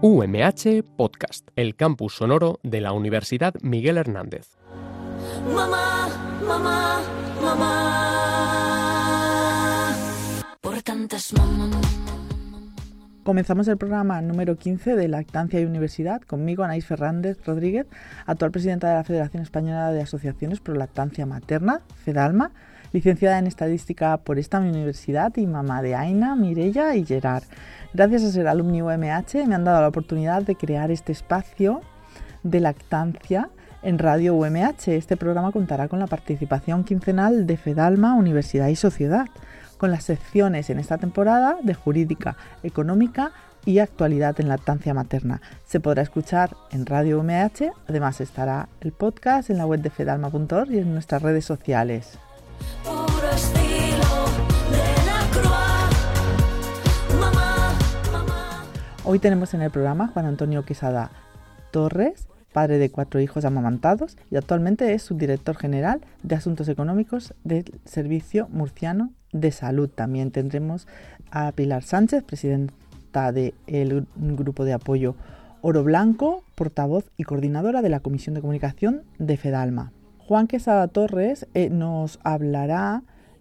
UMH Podcast, el campus sonoro de la Universidad Miguel Hernández. Mamá, mamá, mamá, por tantas mamá. Comenzamos el programa número 15 de Lactancia y Universidad, conmigo Anaís Fernández Rodríguez, actual presidenta de la Federación Española de Asociaciones Pro Lactancia Materna, FEDALMA, licenciada en Estadística por esta universidad y mamá de Aina, Mireia y Gerard. Gracias a ser alumni UMH me han dado la oportunidad de crear este espacio de lactancia en Radio UMH. Este programa contará con la participación quincenal de FEDALMA, Universidad y Sociedad, con las secciones en esta temporada de Jurídica, Económica y Actualidad en Lactancia Materna. Se podrá escuchar en Radio UMH, además estará el podcast en la web de fedalma.org y en nuestras redes sociales. Puro estilo de la Croix. Mamá, mamá. Hoy tenemos en el programa Juan Antonio Quesada Torres, padre de 4 hijos amamantados y actualmente es subdirector general de Asuntos Económicos del Servicio Murciano de Salud. También tendremos a Pilar Sánchez, presidenta del Grupo de Apoyo Oro Blanco, portavoz y coordinadora de la Comisión de Comunicación de FEDALMA. Juan Quesada Torres nos hablará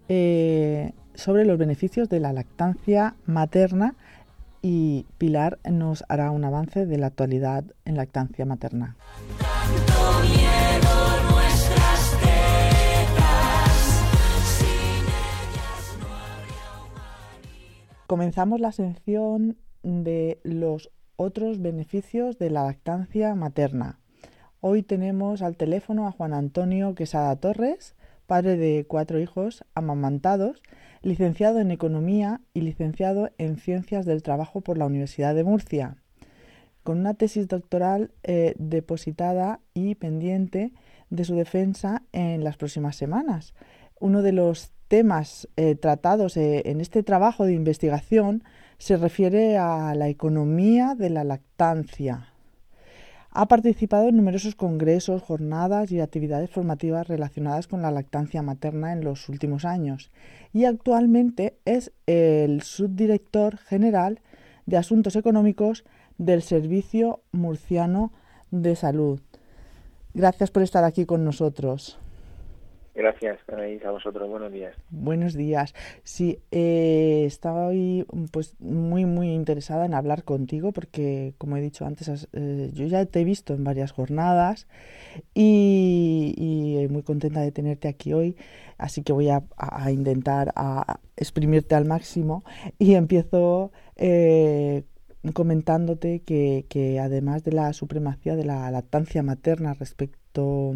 sobre los beneficios de la lactancia materna y Pilar nos hará un avance de la actualidad en lactancia materna. Tanto miedo nuestras tetas, sin ellas no habría humanidad. Comenzamos la sección de los otros beneficios de la lactancia materna. Hoy tenemos al teléfono a Juan Antonio Quesada Torres, padre de 4 hijos amamantados, licenciado en Economía y licenciado en Ciencias del Trabajo por la Universidad de Murcia, con una tesis doctoral depositada y pendiente de su defensa en las próximas semanas. Uno de los temas tratados en este trabajo de investigación se refiere a la economía de la lactancia. Ha participado en numerosos congresos, jornadas y actividades formativas relacionadas con la lactancia materna en los últimos años y actualmente es el subdirector general de Asuntos Económicos del Servicio Murciano de Salud. Gracias por estar aquí con nosotros. Gracias, Anaís, a vosotros. Buenos días. Buenos días. Sí, estaba hoy pues muy interesada en hablar contigo porque, como he dicho antes, yo ya te he visto en varias jornadas y muy contenta de tenerte aquí hoy, así que voy a intentar a exprimirte al máximo y empiezo comentándote que además de la supremacía de la lactancia materna respecto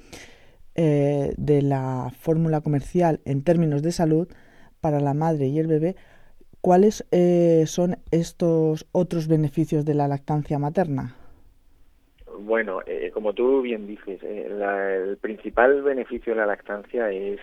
de la fórmula comercial en términos de salud para la madre y el bebé, ¿cuáles son estos otros beneficios de la lactancia materna? Bueno, como tú bien dices, el principal beneficio de la lactancia es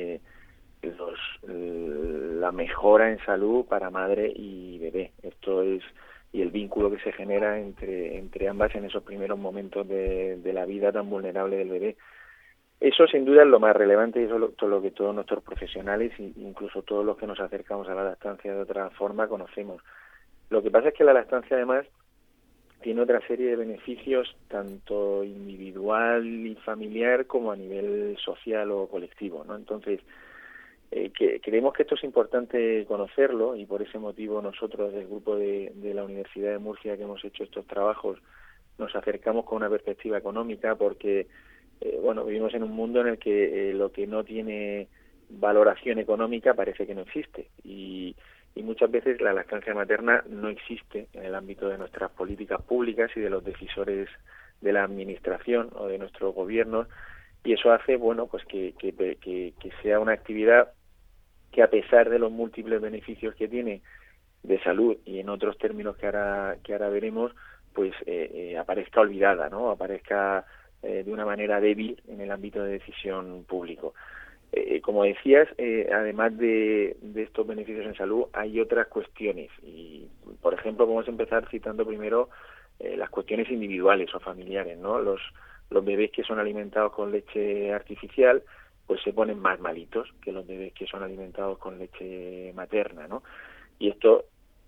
la mejora en salud para madre y bebé. Esto es, y el vínculo que se genera entre ambas en esos primeros momentos de la vida tan vulnerable del bebé. Eso sin duda es lo más relevante y eso es lo que todos nuestros profesionales e incluso todos los que nos acercamos a la lactancia de otra forma conocemos. Lo que pasa es que la lactancia además tiene otra serie de beneficios tanto individual y familiar como a nivel social o colectivo, ¿no? Entonces, creemos que esto es importante conocerlo y por ese motivo nosotros del grupo de la Universidad de Murcia que hemos hecho estos trabajos nos acercamos con una perspectiva económica porque vivimos en un mundo en el que lo que no tiene valoración económica parece que no existe y muchas veces la lactancia materna no existe en el ámbito de nuestras políticas públicas y de los decisores de la administración o de nuestros gobiernos y eso hace pues que sea una actividad que a pesar de los múltiples beneficios que tiene de salud y en otros términos que ahora veremos pues aparezca olvidada, ¿no? Aparezca de una manera débil en el ámbito de decisión público. Como decías, además de estos beneficios en salud, hay otras cuestiones. Y, por ejemplo, vamos a empezar citando primero las cuestiones individuales o familiares, ¿no? Los bebés que son alimentados con leche artificial, pues se ponen más malitos que los bebés que son alimentados con leche materna, ¿no? Y esto, el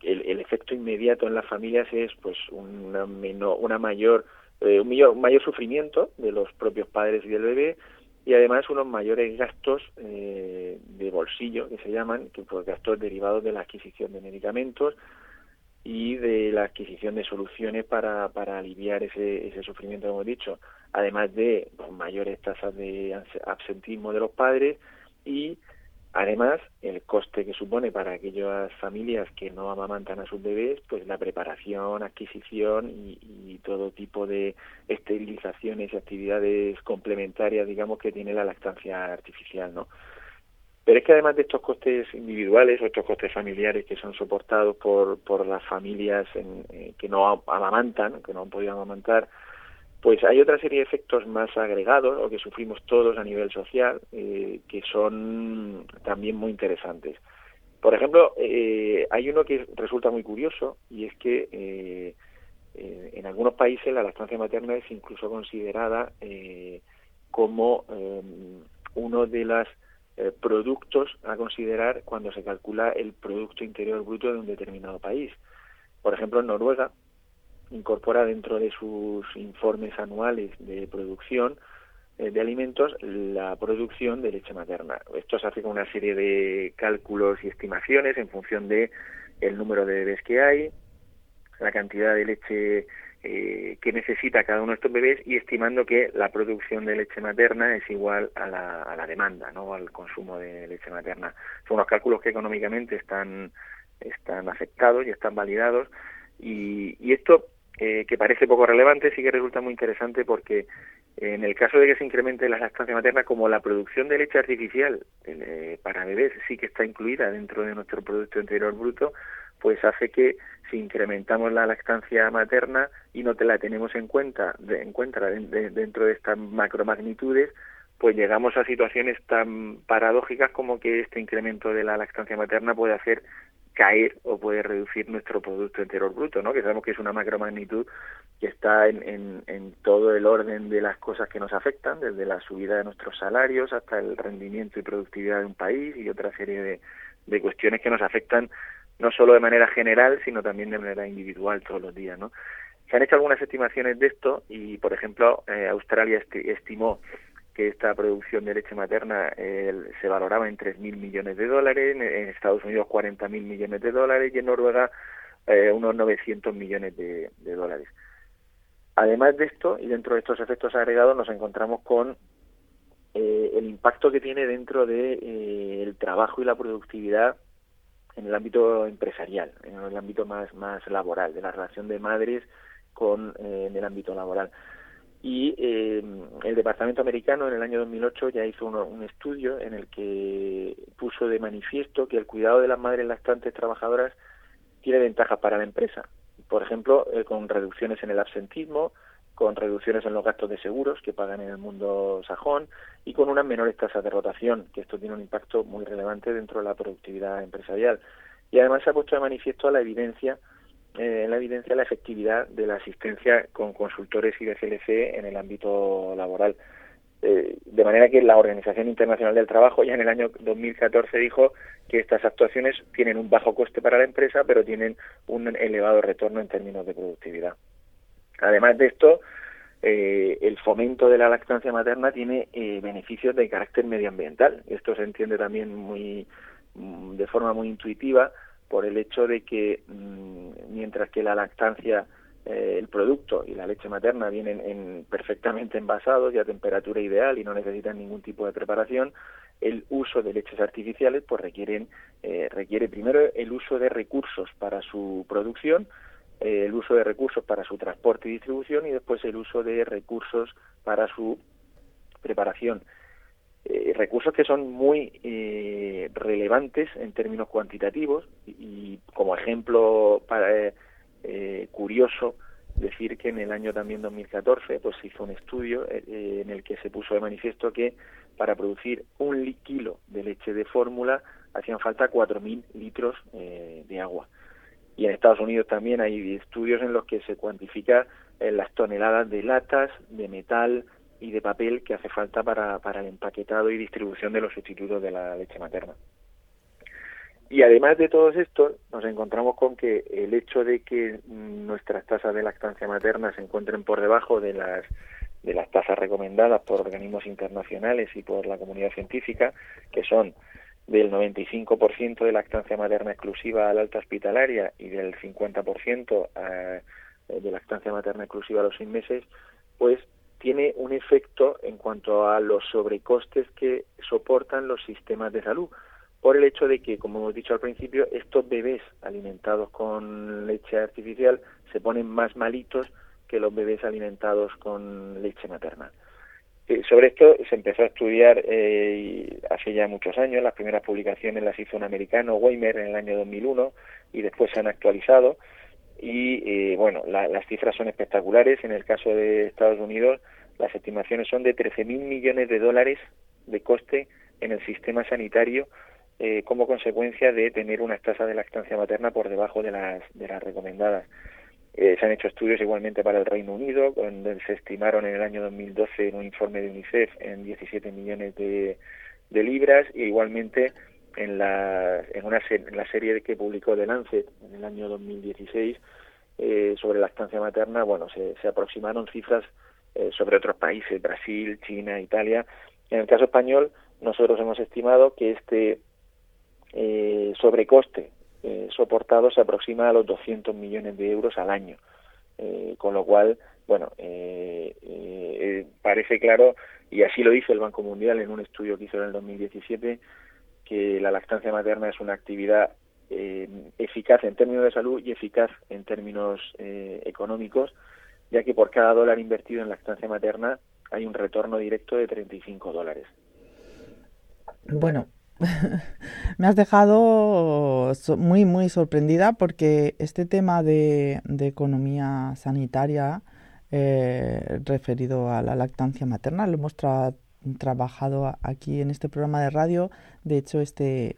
efecto inmediato en las familias es pues un mayor sufrimiento de los propios padres y del bebé, y además unos mayores gastos de bolsillo, que se llaman, que pues gastos derivados de la adquisición de medicamentos y de la adquisición de soluciones para aliviar ese sufrimiento que hemos dicho, además de pues, mayores tasas de absentismo de los padres, y además el coste que supone para aquellas familias que no amamantan a sus bebés, pues la preparación, adquisición y todo tipo de esterilizaciones y actividades complementarias, digamos, que tiene la lactancia artificial, ¿no? Pero es que además de estos costes individuales o estos costes familiares que son soportados por las familias que no amamantan, que no han podido amamantar, pues hay otra serie de efectos más agregados o que sufrimos todos a nivel social que son también muy interesantes. Por ejemplo, hay uno que resulta muy curioso, y es que en algunos países la lactancia materna es incluso considerada como uno de los productos a considerar cuando se calcula el Producto Interior Bruto de un determinado país. Por ejemplo, en Noruega incorpora dentro de sus informes anuales de producción de alimentos la producción de leche materna. Esto se hace con una serie de cálculos y estimaciones en función de el número de bebés que hay, la cantidad de leche que necesita cada uno de estos bebés, y estimando que la producción de leche materna es igual a la demanda, ¿no?, al consumo de leche materna. Son unos cálculos que económicamente están aceptados y están validados, y esto que parece poco relevante sí que resulta muy interesante, porque en el caso de que se incremente la lactancia materna, como la producción de leche artificial para bebés sí que está incluida dentro de nuestro Producto Interior Bruto, pues hace que si incrementamos la lactancia materna y no te la tenemos en cuenta dentro de estas macromagnitudes, pues llegamos a situaciones tan paradójicas como que este incremento de la lactancia materna puede hacer caer o puede reducir nuestro Producto Interior Bruto, ¿no?, que sabemos que es una macromagnitud que está en todo el orden de las cosas que nos afectan, desde la subida de nuestros salarios hasta el rendimiento y productividad de un país, y otra serie de cuestiones que nos afectan no solo de manera general, sino también de manera individual todos los días, ¿no? Se han hecho algunas estimaciones de esto, y por ejemplo Australia estimó que esta producción de leche materna se valoraba en $3.000 millones, en Estados Unidos $40.000 millones, y en Noruega unos $900 millones. Además de esto, y dentro de estos efectos agregados, nos encontramos con el impacto que tiene dentro de el trabajo y la productividad en el ámbito empresarial, en el ámbito más laboral, de la relación de madres en el ámbito laboral. Y el Departamento americano en el año 2008 ya hizo un estudio en el que puso de manifiesto que el cuidado de las madres lactantes trabajadoras tiene ventajas para la empresa. Por ejemplo, con reducciones en el absentismo, con reducciones en los gastos de seguros que pagan en el mundo sajón, y con unas menores tasas de rotación, que esto tiene un impacto muy relevante dentro de la productividad empresarial. Y además se ha puesto de manifiesto la evidencia la efectividad de la asistencia con consultores y DCLC en el ámbito laboral. De manera que la Organización Internacional del Trabajo ya en el año 2014 dijo que estas actuaciones tienen un bajo coste para la empresa, pero tienen un elevado retorno en términos de productividad. Además de esto, el fomento de la lactancia materna tiene beneficios de carácter medioambiental. Esto se entiende también de forma muy intuitiva por el hecho de que mientras que la lactancia, el producto y la leche materna vienen perfectamente envasados y a temperatura ideal y no necesitan ningún tipo de preparación, el uso de leches artificiales pues requiere primero el uso de recursos para su producción, el uso de recursos para su transporte y distribución, y después el uso de recursos para su preparación. Recursos que son muy relevantes en términos cuantitativos, y como ejemplo curioso decir que en el año también 2014 pues se hizo un estudio en el que se puso de manifiesto que para producir 1 kilo de leche de fórmula hacían falta 4.000 litros de agua. Y en Estados Unidos también hay estudios en los que se cuantifica las toneladas de latas, de metal y de papel que hace falta para el empaquetado y distribución de los sustitutos de la leche materna. Y además de todos estos, nos encontramos con que el hecho de que nuestras tasas de lactancia materna se encuentren por debajo de las tasas recomendadas por organismos internacionales y por la comunidad científica, que son del 95% de lactancia materna exclusiva al alta hospitalaria y del 50% de lactancia materna exclusiva a los 6 meses, pues tiene un efecto en cuanto a los sobrecostes que soportan los sistemas de salud, por el hecho de que, como hemos dicho al principio, estos bebés alimentados con leche artificial se ponen más malitos que los bebés alimentados con leche materna. Sobre esto se empezó a estudiar hace ya muchos años. Las primeras publicaciones las hizo un americano, Weimer, en el año 2001, y después se han actualizado. Y bueno, las cifras son espectaculares. En el caso de Estados Unidos, las estimaciones son de 13.000 millones de dólares de coste en el sistema sanitario como consecuencia de tener unas tasas de lactancia materna por debajo de las recomendadas. Se han hecho estudios igualmente para el Reino Unido, donde se estimaron en el año 2012 en un informe de UNICEF en 17 millones de libras, y igualmente en la serie que publicó The Lancet en el año 2016 sobre lactancia materna, bueno, se aproximaron cifras sobre otros países, Brasil, China, Italia. En el caso español, nosotros hemos estimado que este sobrecoste soportado se aproxima a los 200 millones de euros al año, con lo cual, bueno, parece claro, y así lo dice el Banco Mundial en un estudio que hizo en el 2017, que la lactancia materna es una actividad eficaz en términos de salud y eficaz en términos económicos, ya que por cada dólar invertido en lactancia materna hay un retorno directo de $35. Bueno, me has dejado muy, muy sorprendida, porque este tema de economía sanitaria referido a la lactancia materna lo hemos trabajado aquí en este programa de radio. De hecho, este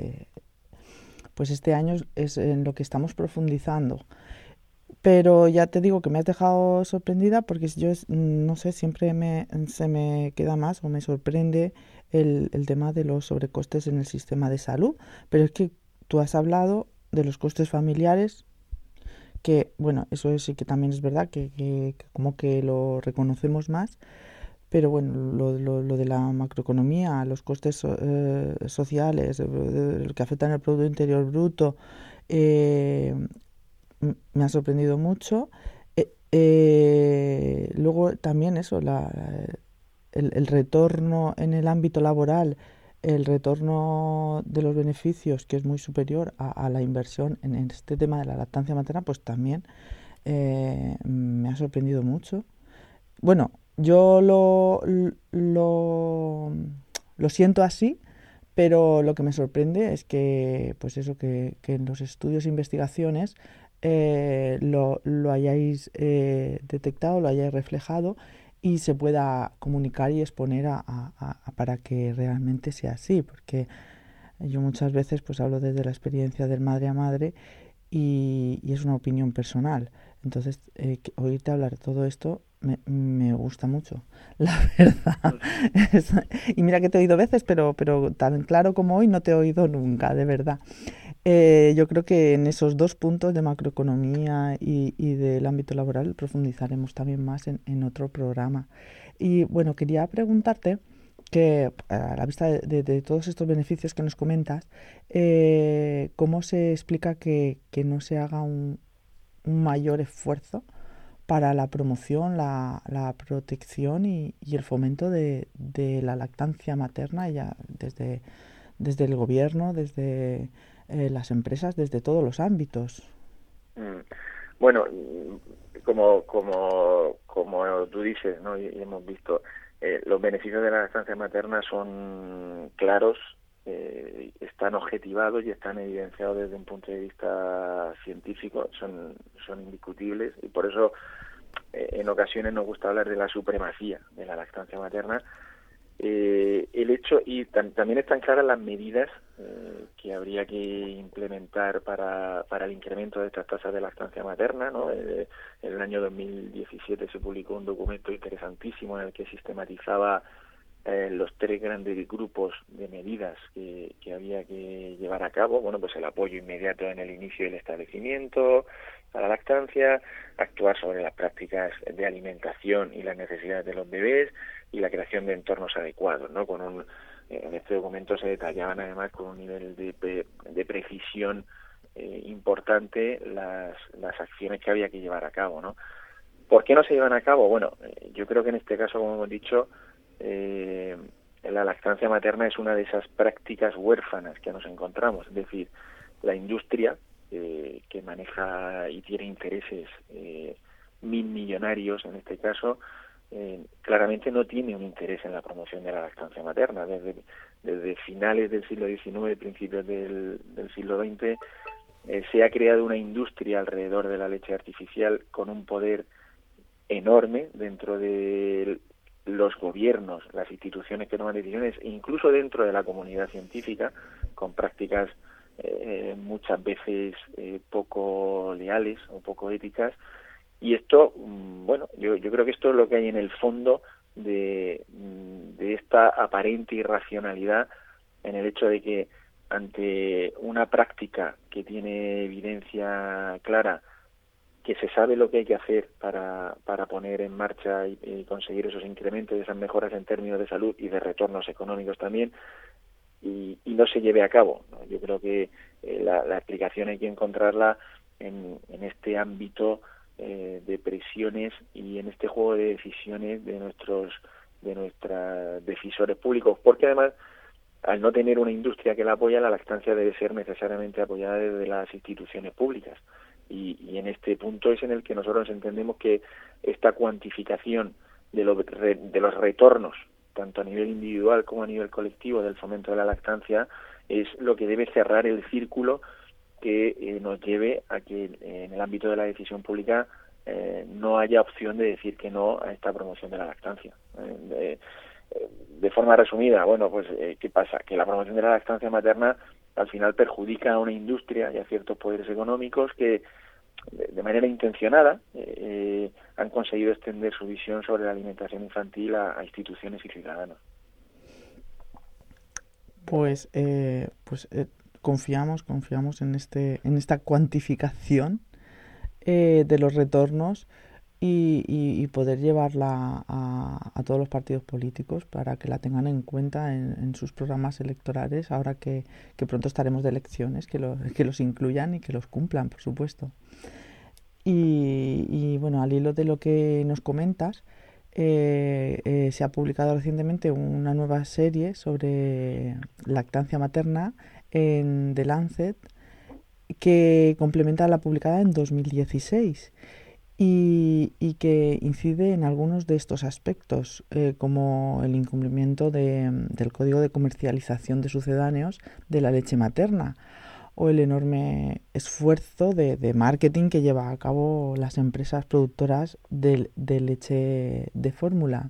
año es en lo que estamos profundizando. Pero ya te digo que me has dejado sorprendida, porque yo, no sé, siempre se me queda más o me sorprende el tema de los sobrecostes en el sistema de salud. Pero es que tú has hablado de los costes familiares, que, bueno, eso sí que también es verdad, que como que lo reconocemos más. Pero bueno, lo de la macroeconomía, los costes sociales, lo que afectan al Producto Interior Bruto, me ha sorprendido mucho. Luego también eso, el retorno en el ámbito laboral, el retorno de los beneficios, que es muy superior a la inversión en este tema de la lactancia materna, pues también me ha sorprendido mucho. Bueno, yo lo siento así, pero lo que me sorprende es que, pues eso, que en los estudios e investigaciones lo hayáis detectado, lo hayáis reflejado y se pueda comunicar y exponer para que realmente sea así, porque yo muchas veces pues hablo desde la experiencia del madre a madre y es una opinión personal. Entonces, oírte hablar de todo esto me gusta mucho, la verdad. Y mira que te he oído veces, pero tan claro como hoy no te he oído nunca, de verdad. Yo creo que en esos dos puntos de macroeconomía y del ámbito laboral profundizaremos también más en otro programa. Y bueno, quería preguntarte que, a la vista de todos estos beneficios que nos comentas, ¿cómo se explica que no se haga un mayor esfuerzo para la promoción, la protección y el fomento de la lactancia materna, ya desde el gobierno, desde las empresas, desde todos los ámbitos? Bueno, como tú dices, ¿no? Y hemos visto, los beneficios de la lactancia materna son claros, están objetivados y están evidenciados desde un punto de vista científico, son indiscutibles, y por eso en ocasiones nos gusta hablar de la supremacía de la lactancia materna. El hecho, y también están claras las medidas que habría que implementar para el incremento de estas tasas de lactancia materna, ¿no? En el año 2017 se publicó un documento interesantísimo en el que sistematizaba los 3 grandes grupos de medidas que había que llevar a cabo. Bueno, pues el apoyo inmediato en el inicio del establecimiento a la lactancia, actuar sobre las prácticas de alimentación y las necesidades de los bebés y la creación de entornos adecuados, ¿no? En este documento se detallaban además con un nivel de precisión importante las acciones que había que llevar a cabo, ¿no? ¿Por qué no se llevan a cabo? Bueno, yo creo que en este caso, como hemos dicho, la lactancia materna es una de esas prácticas huérfanas que nos encontramos. Es decir, la industria que maneja y tiene intereses millonarios en este caso, claramente no tiene un interés en la promoción de la lactancia materna. Desde finales del siglo XIX, principios del siglo XX, se ha creado una industria alrededor de la leche artificial con un poder enorme dentro de los gobiernos, las instituciones que toman decisiones, e incluso dentro de la comunidad científica, con prácticas muchas veces poco leales o poco éticas. Y esto, bueno, yo creo que esto es lo que hay en el fondo de esta aparente irracionalidad, en el hecho de que ante una práctica que tiene evidencia clara, que se sabe lo que hay que hacer para poner en marcha y conseguir esos incrementos, esas mejoras en términos de salud y de retornos económicos también, y no se lleve a cabo, ¿no? Yo creo que la explicación hay que encontrarla en este ámbito de presiones y en este juego de decisiones de nuestros decisores públicos, porque además, al no tener una industria que la apoya, la lactancia debe ser necesariamente apoyada desde las instituciones públicas. Y en este punto es en el que nosotros entendemos que esta cuantificación de los retornos, tanto a nivel individual como a nivel colectivo, del fomento de la lactancia, es lo que debe cerrar el círculo que nos lleve a que en el ámbito de la decisión pública no haya opción de decir que no a esta promoción de la lactancia. De forma resumida, bueno, pues ¿qué pasa? Que la promoción de la lactancia materna al final perjudica a una industria y a ciertos poderes económicos que de manera intencionada han conseguido extender su visión sobre la alimentación infantil a instituciones y ciudadanos. Pues confiamos en esta cuantificación de los retornos y poder llevarla a todos los partidos políticos para que la tengan en cuenta en sus programas electorales, ahora que pronto estaremos de elecciones, que los incluyan y que los cumplan, por supuesto. Y bueno, al hilo de lo que nos comentas, se ha publicado recientemente una nueva serie sobre lactancia materna en The Lancet, que complementa la publicada en 2016 y que incide en algunos de estos aspectos, como el incumplimiento del Código de Comercialización de Sucedáneos de la leche materna, o el enorme esfuerzo de marketing que lleva a cabo las empresas productoras de leche de fórmula.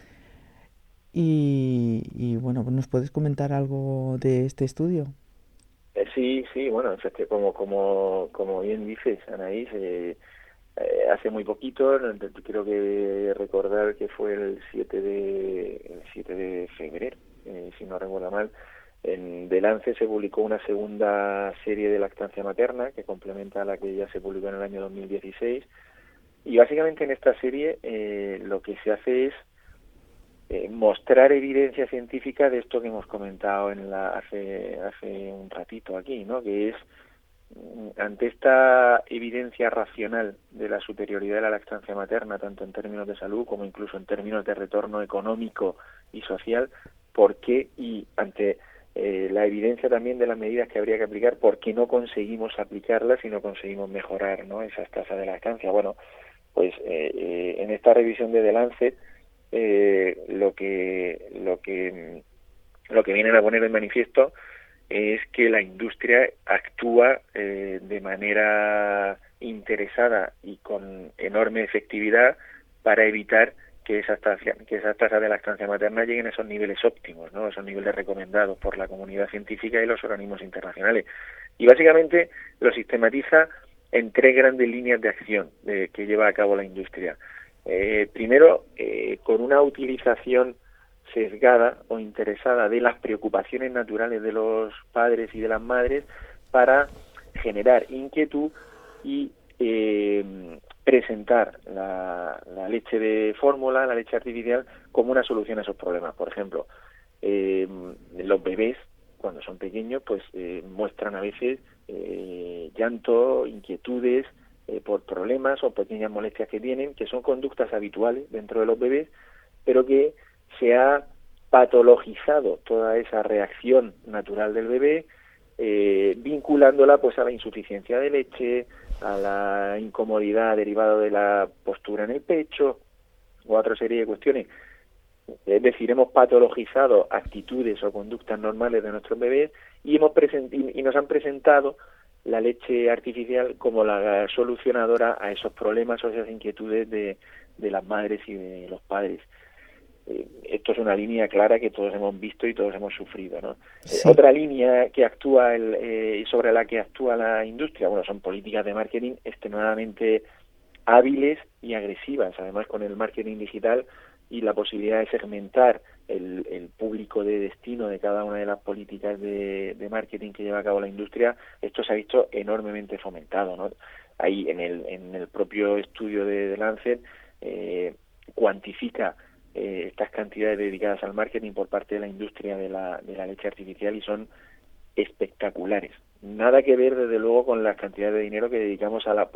Y bueno, ¿nos puedes comentar algo de este estudio? Sí, bueno, como bien dices, Anaís, hace muy poquito, creo que recordar que fue el 7 de febrero, si no recuerdo mal, en The Lancet se publicó una segunda serie de lactancia materna que complementa a la que ya se publicó en el año 2016, y básicamente en esta serie lo que se hace es mostrar evidencia científica de esto que hemos comentado hace un ratito aquí, ¿no? Que es, ante esta evidencia racional de la superioridad de la lactancia materna, tanto en términos de salud como incluso en términos de retorno económico y social, ¿por qué? Y ante la evidencia también de las medidas que habría que aplicar, ¿por qué no conseguimos aplicarlas y no conseguimos mejorar, ¿no?, esas tasas de lactancia? Bueno, pues en esta revisión de The Lancet lo que vienen a poner en manifiesto es que la industria actúa de manera interesada y con enorme efectividad para evitar que esas tasas de lactancia materna lleguen a esos niveles óptimos, ¿no?, esos niveles recomendados por la comunidad científica y los organismos internacionales. Y básicamente lo sistematiza en 3 grandes líneas de acción que lleva a cabo la industria. Primero, con una utilización sesgada o interesada de las preocupaciones naturales de los padres y de las madres para generar inquietud y presentar la leche de fórmula, la leche artificial, como una solución a esos problemas. Por ejemplo, los bebés, cuando son pequeños, pues muestran a veces llanto, inquietudes por problemas o pequeñas molestias que tienen, que son conductas habituales dentro de los bebés, pero que se ha patologizado toda esa reacción natural del bebé, vinculándola pues a la insuficiencia de leche, a la incomodidad derivada de la postura en el pecho o a otra serie de cuestiones. Es decir, hemos patologizado actitudes o conductas normales de nuestros bebés y nos han presentado la leche artificial como la solucionadora a esos problemas o esas inquietudes de las madres y de los padres. Esto es una línea clara que todos hemos visto y todos hemos sufrido, ¿no? Sí. Otra línea que actúa sobre la que actúa la industria, bueno, son políticas de marketing extremadamente hábiles y agresivas, además con el marketing digital y la posibilidad de segmentar el público de destino de cada una de las políticas de marketing que lleva a cabo la industria. Esto se ha visto enormemente fomentado, ¿no? Ahí en el propio estudio de Lancet cuantifica estas cantidades dedicadas al marketing por parte de la industria de la leche artificial y son espectaculares. Nada que ver, desde luego, con las cantidades de dinero que dedicamos a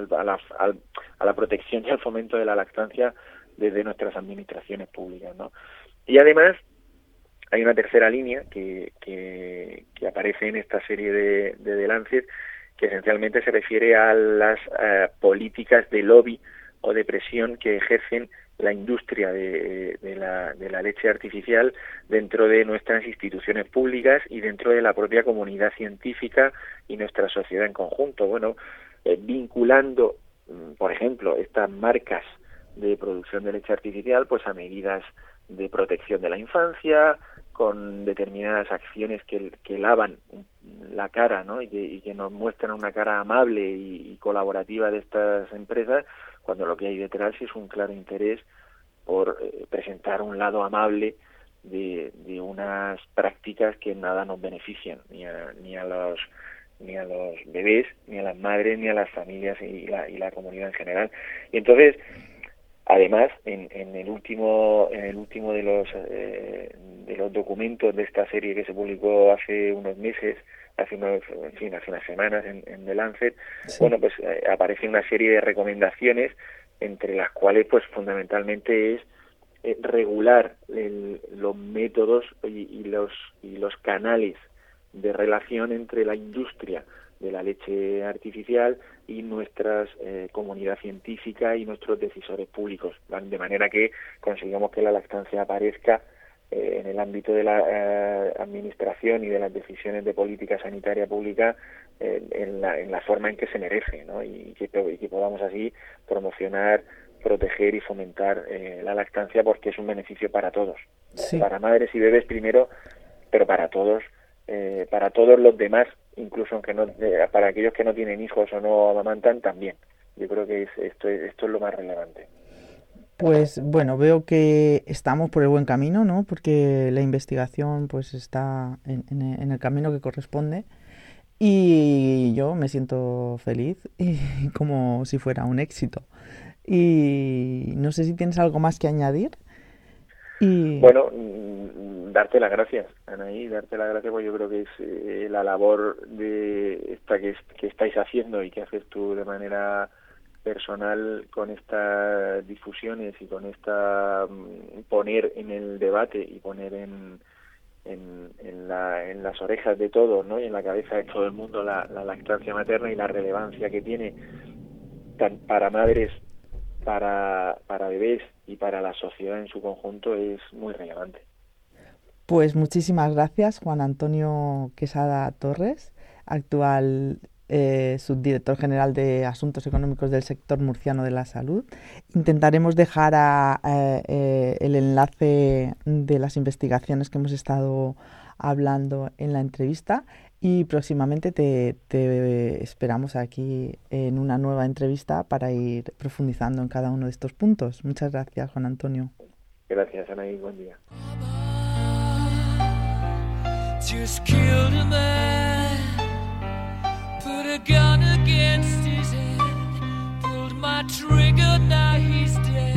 la protección y al fomento de la lactancia desde nuestras administraciones públicas, ¿no? Y además hay una tercera línea que aparece en esta serie de Lancet, que esencialmente se refiere a las políticas de lobby o de presión que ejercen la industria de la leche artificial dentro de nuestras instituciones públicas y dentro de la propia comunidad científica y nuestra sociedad en conjunto. Bueno, vinculando, por ejemplo, estas marcas de producción de leche artificial pues a medidas de protección de la infancia, con determinadas acciones que lavan la cara, ¿no? y que nos muestran una cara amable y colaborativa de estas empresas, cuando lo que hay detrás es un claro interés por presentar un lado amable de unas prácticas que nada nos benefician, ni a los bebés, ni a las madres, ni a las familias y la comunidad en general. Y entonces, además, en el último de los documentos de esta serie que se publicó hace unos meses, hace unas semanas en The Lancet, sí. Bueno, pues aparece una serie de recomendaciones, entre las cuales pues fundamentalmente es regular los métodos y los canales de relación entre la industria de la leche artificial y nuestra comunidad científica y nuestros decisores públicos, ¿vale? De manera que consigamos que la lactancia aparezca en el ámbito de la administración y de las decisiones de política sanitaria pública en la forma en que se merece, ¿no? Y que podamos así promocionar, proteger y fomentar la lactancia, porque es un beneficio para todos, sí. Para madres y bebés primero, pero para todos los demás, incluso aunque no, para aquellos que no tienen hijos o no amamantan también. Yo creo que esto es lo más relevante. Pues bueno, veo que estamos por el buen camino, ¿no? Porque la investigación pues está en el camino que corresponde y yo me siento feliz y como si fuera un éxito. Y no sé si tienes algo más que añadir. Bueno, darte las gracias, Anaí, darte las gracias, porque yo creo que es la labor de esta que estáis haciendo y que haces tú de manera personal con estas difusiones y con esta poner en el debate y poner en las orejas de todos, ¿no? Y en la cabeza de todo el mundo la lactancia materna y la relevancia que tiene para madres, para bebés y para la sociedad en su conjunto es muy relevante. Pues muchísimas gracias, Juan Antonio Quesada Torres, actual subdirector general de Asuntos Económicos del Sector Murciano de la Salud. Intentaremos dejar el enlace de las investigaciones que hemos estado hablando en la entrevista y próximamente te esperamos aquí en una nueva entrevista para ir profundizando en cada uno de estos puntos. Muchas gracias, Juan Antonio. Gracias, Anaí, buen día. Just killed a man, put a gun against his head, pulled my trigger, now he's dead.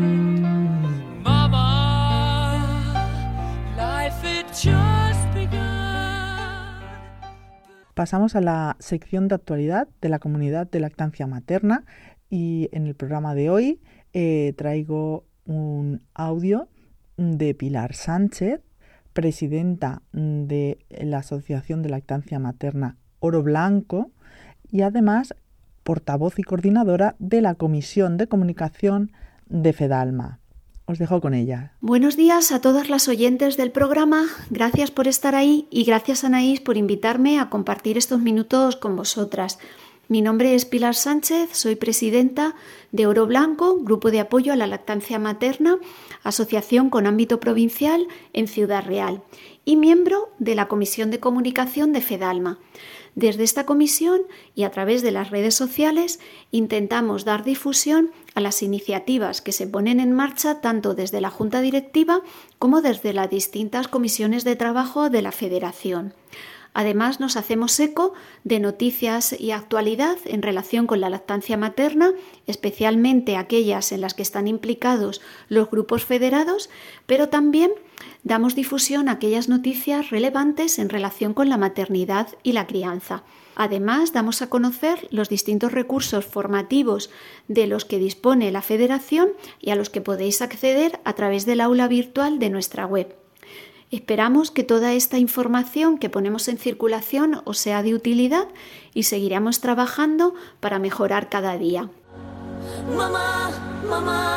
Mama, life had just begun. Pasamos a la sección de actualidad de la comunidad de lactancia materna y en el programa de hoy traigo un audio de Pilar Sánchez, presidenta de la Asociación de Lactancia Materna Oro Blanco y además portavoz y coordinadora de la Comisión de Comunicación de Fedalma. Os dejo con ella. Buenos días a todas las oyentes del programa. Gracias por estar ahí y gracias, Anaís, por invitarme a compartir estos minutos con vosotras. Mi nombre es Pilar Sánchez, soy presidenta de Oro Blanco, Grupo de Apoyo a la Lactancia Materna, asociación con ámbito provincial en Ciudad Real y miembro de la Comisión de Comunicación de Fedalma. Desde esta comisión y a través de las redes sociales intentamos dar difusión a las iniciativas que se ponen en marcha tanto desde la Junta Directiva como desde las distintas comisiones de trabajo de la Federación. Además, nos hacemos eco de noticias y actualidad en relación con la lactancia materna, especialmente aquellas en las que están implicados los grupos federados, pero también damos difusión a aquellas noticias relevantes en relación con la maternidad y la crianza. Además, damos a conocer los distintos recursos formativos de los que dispone la Federación y a los que podéis acceder a través del aula virtual de nuestra web. Esperamos que toda esta información que ponemos en circulación os sea de utilidad y seguiremos trabajando para mejorar cada día. Mamá, mamá,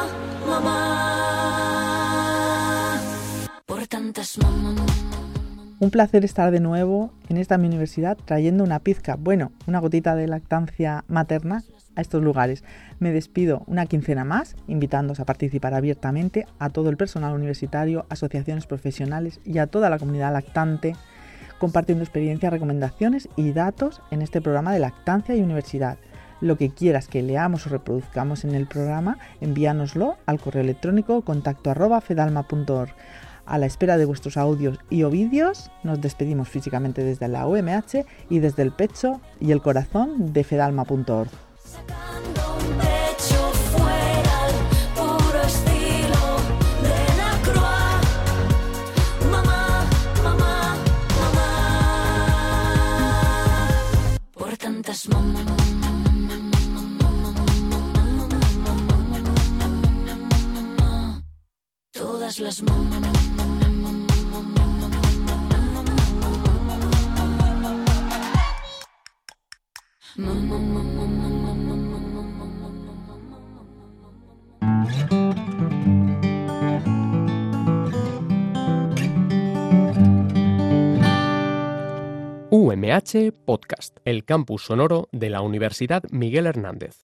mamá. Por tantas mamá. Un placer estar de nuevo en esta mi universidad trayendo una gotita de lactancia materna a estos lugares. Me despido una quincena más, invitándoos a participar abiertamente a todo el personal universitario, asociaciones profesionales y a toda la comunidad lactante, compartiendo experiencias, recomendaciones y datos en este programa de lactancia y universidad. Lo que quieras que leamos o reproduzcamos en el programa, envíanoslo al correo electrónico contacto@fedalma.org. A la espera de vuestros audios y o vídeos, nos despedimos físicamente desde la UMH y desde el pecho y el corazón de fedalma.org. Sacando un pecho fuera al puro estilo de la Croix. Mamá, mamá, mamá. Por tantas mamá. Todas las mamás. UMH Podcast, el campus sonoro de la Universidad Miguel Hernández.